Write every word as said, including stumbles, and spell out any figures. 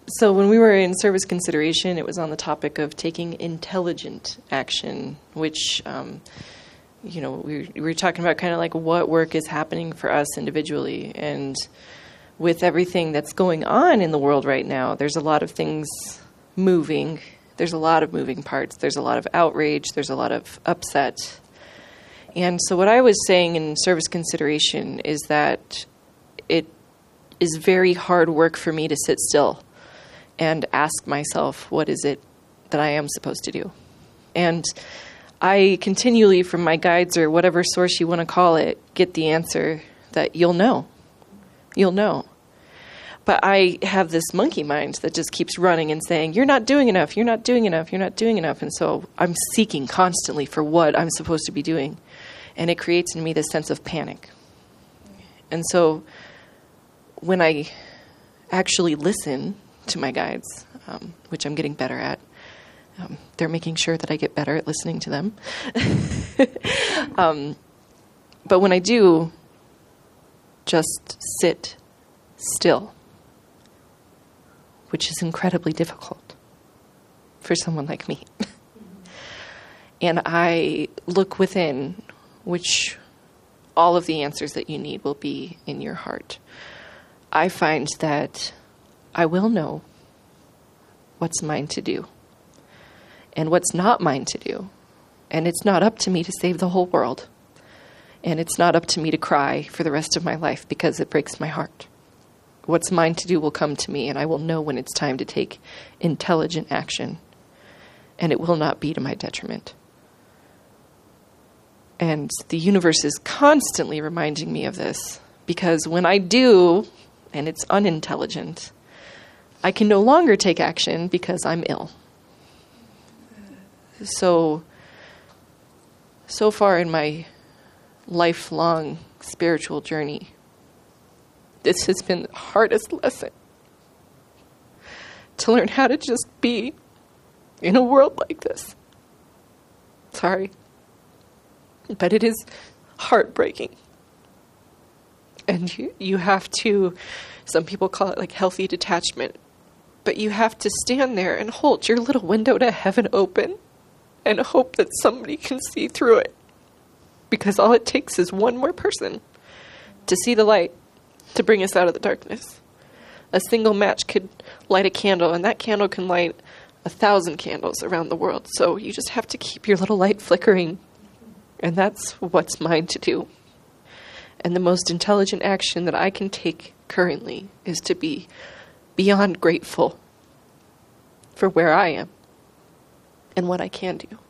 So when we were in service consideration, it was on the topic of taking intelligent action, which, um, you know, we, we were talking about kind of like what work is happening for us individually. And with everything that's going on in the world right now, there's a lot of things moving. There's a lot of moving parts. There's a lot of outrage. There's a lot of upset. And so what I was saying in service consideration is that it is very hard work for me to sit still and ask myself, what is it that I am supposed to do? And I continually, from my guides or whatever source you want to call it, get the answer that you'll know. You'll know. But I have this monkey mind that just keeps running and saying, you're not doing enough, you're not doing enough, you're not doing enough. And so I'm seeking constantly for what I'm supposed to be doing. And it creates in me this sense of panic. And so when I actually listen to my guides, um, which I'm getting better at, um, they're making sure that I get better at listening to them. um, but when I do just sit still, which is incredibly difficult for someone like me, and I look within, which all of the answers that you need will be in your heart, I find that I will know what's mine to do and what's not mine to do. And it's not up to me to save the whole world. And it's not up to me to cry for the rest of my life because it breaks my heart. What's mine to do will come to me, and I will know when it's time to take intelligent action. And it will not be to my detriment. And the universe is constantly reminding me of this, because when I do, and it's unintelligent, I can no longer take action because I'm ill. So, so far in my lifelong spiritual journey, this has been the hardest lesson. To learn how to just be in a world like this. Sorry. But it is heartbreaking. And you, you have to, some people call it like healthy detachment, but you have to stand there and hold your little window to heaven open and hope that somebody can see through it. Because all it takes is one more person to see the light, to bring us out of the darkness. A single match could light a candle, and that candle can light a thousand candles around the world. So you just have to keep your little light flickering. And that's what's mine to do. And the most intelligent action that I can take currently is to be beyond grateful for where I am and what I can do.